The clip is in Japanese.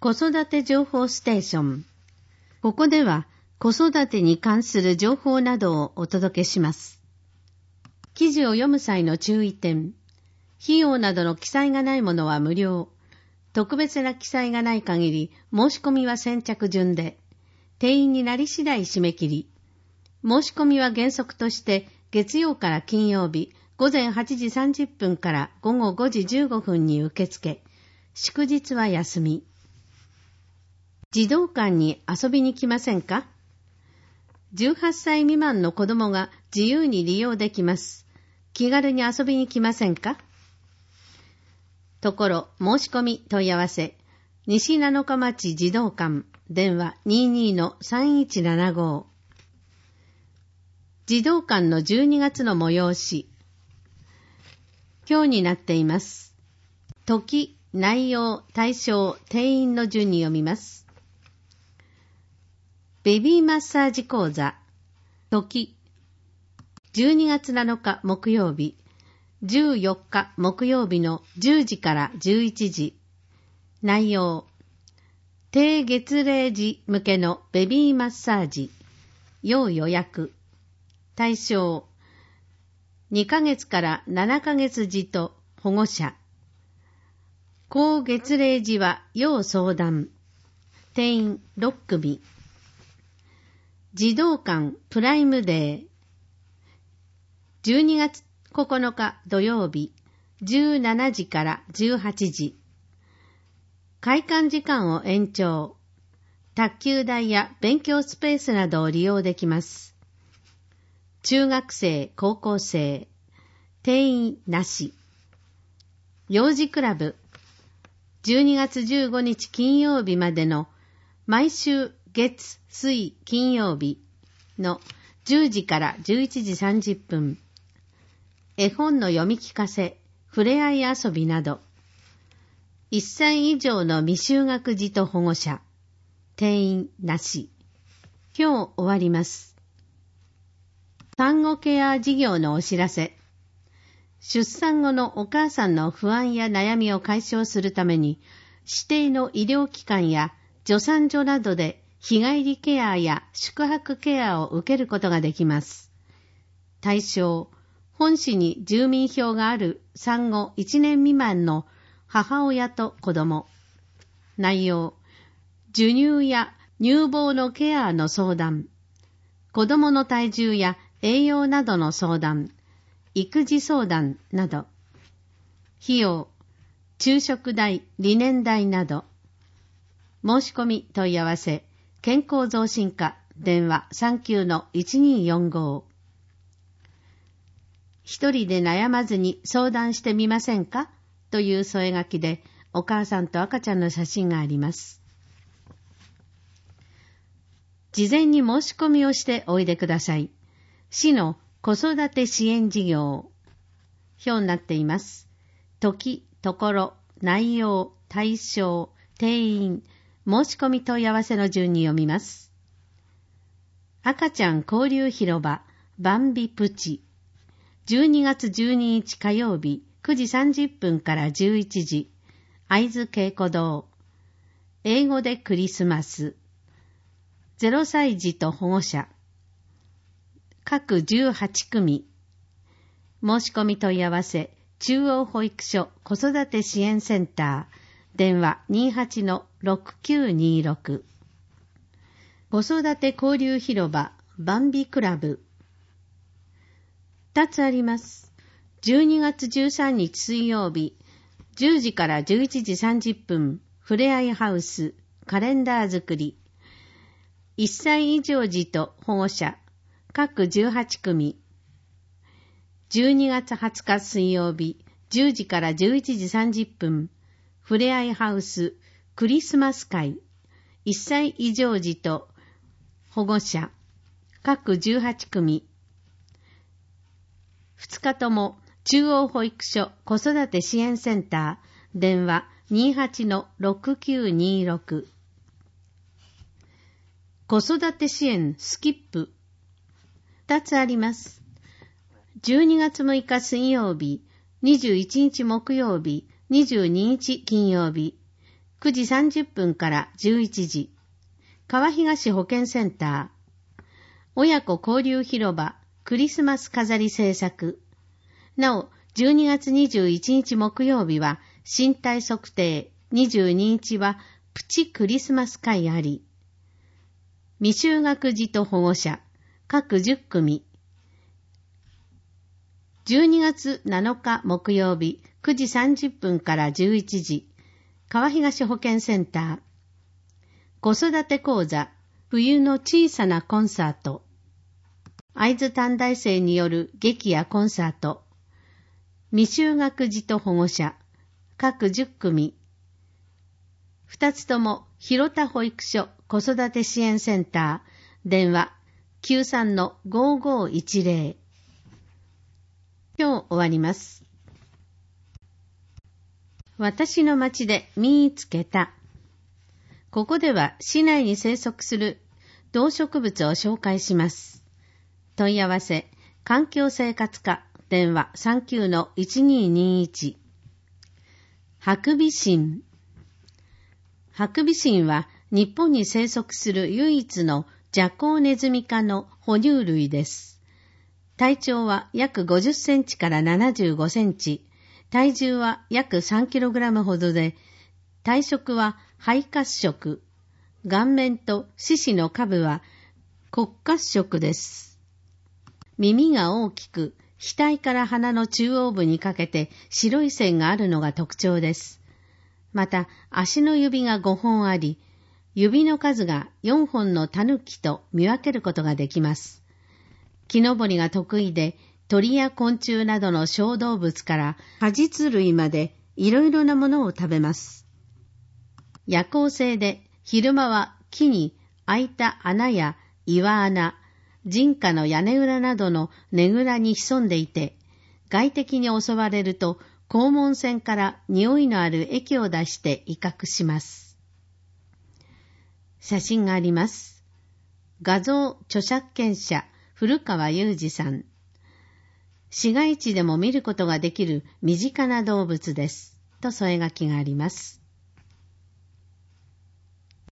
子育て情報ステーション。ここでは子育てに関する情報などをお届けします。記事を読む際の注意点。費用などの記載がないものは無料。特別な記載がない限り申し込みは先着順で、定員になり次第締め切り。申し込みは原則として月曜から金曜日午前8時30分から午後5時15分に受付。祝日は休み。児童館に遊びに来ませんか？ 18 歳未満の子供が自由に利用できます。気軽に遊びに来ませんか？ところ、申し込み問い合わせ。西七日町児童館、電話 22-3175。児童館の12月の催し。今日になっています。時、内容、対象、定員の順に読みます。ベビーマッサージ講座。時。12月7日木曜日。14日木曜日の10時から11時。内容。低月齢児向けのベビーマッサージ。要予約。対象。2ヶ月から7ヶ月児と保護者。高月齢児は要相談。定員6組。児童館プライムデー。12月9日土曜日、17時から18時。開館時間を延長。卓球台や勉強スペースなどを利用できます。中学生、高校生。定員なし。幼児クラブ。12月15日金曜日までの毎週月、水、金曜日の10時から11時30分。絵本の読み聞かせ、ふれあい遊びなど。1歳以上の未就学児と保護者。定員なし。今日終わります。産後ケア事業のお知らせ。出産後のお母さんの不安や悩みを解消するために、指定の医療機関や助産所などで日帰りケアや宿泊ケアを受けることができます。対象。本市に住民票がある産後1年未満の母親と子供。内容。授乳や乳房のケアの相談。子供の体重や栄養などの相談。育児相談など。費用。昼食代、理念代など。申し込み問い合わせ。健康増進課電話 39-1245。一人で悩まずに相談してみませんかという添え書きでお母さんと赤ちゃんの写真があります。事前に申し込みをしておいでください。市の子育て支援事業。表になっています。時、ところ、内容、対象、定員、申し込み問い合わせの順に読みます。赤ちゃん交流広場、バンビプチ。12月12日火曜日9時30分から11時。会津稽古堂。英語でクリスマス。0歳児と保護者。各18組。申し込み問い合わせ。中央保育所子育て支援センター。電話 28-6926。子育て交流広場バンビクラブ。2つあります。12月13日水曜日、10時から11時30分、ふれあいハウス、カレンダー作り。1歳以上児と保護者、各18組。12月20日水曜日、10時から11時30分、ふれあいハウス、クリスマス会。1歳以上児と保護者、各18組。2日とも中央保育所子育て支援センター電話 28-6926。 子育て支援スキップ2つあります。12月6日水曜日、21日木曜日、22日金曜日、 9時30分から11時。川東保健センター。親子交流広場クリスマス飾り制作。なお、12月21日木曜日は身体測定、22日はプチクリスマス会あり。未就学児と保護者、各10組。12月7日木曜日9時30分から11時。川東保健センター。子育て講座、冬の小さなコンサート。会津短大生による劇やコンサート。未就学児と保護者、各10組。2つとも広田保育所子育て支援センター、電話 93-5510。今日終わります。私の町で見つけた。ここでは市内に生息する動植物を紹介します。問い合わせ、環境生活課、電話 39-1221。ハクビシン。ハクビシンは日本に生息する唯一のジャコウネズミ科の哺乳類です。体長は約50センチから75センチ、体重は約3キログラムほどで、体色は灰褐色、顔面と四肢の下部は黒褐色です。耳が大きく、額から鼻の中央部にかけて白い線があるのが特徴です。また、足の指が5本あり、指の数が4本のタヌキと見分けることができます。木登りが得意で、鳥や昆虫などの小動物から果実類までいろいろなものを食べます。夜行性で、昼間は木に開いた穴や岩穴、人家の屋根裏などのねぐらに潜んでいて、外敵に襲われると肛門腺から匂いのある液を出して威嚇します。写真があります。画像著作権者古川雄二さん。市街地でも見ることができる身近な動物です。と添え書きがあります。